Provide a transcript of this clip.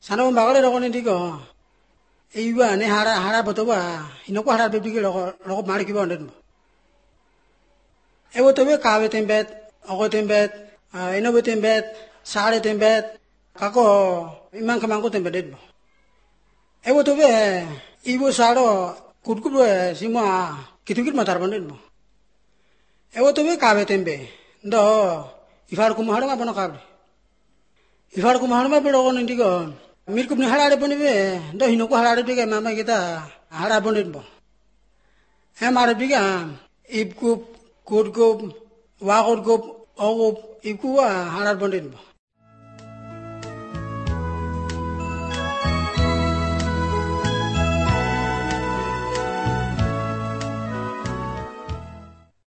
Sana bagale ro ni digo. Iwa ne hara botoba. Inoko hara bibigi ro mari ki bonde. Ewo tobe kawe tembet, ogo tembet, inobe tembet, sare tembet, kako imang kamangko tembedet bo. Ewo tobe iwo saro kutkubo simwa kitukit matar bondet bo. Ewo tobe kawe tembe, ndo ifar kumahara ma bono kawe. Ifar kumahara ma bono kono ndigo, mirkup ni harare bonibe, ndo hinoko harare biga mama kita hara bondet bo. Mara biga ibkup kutkup wakutkup ogup ikuwa harar bondet bo.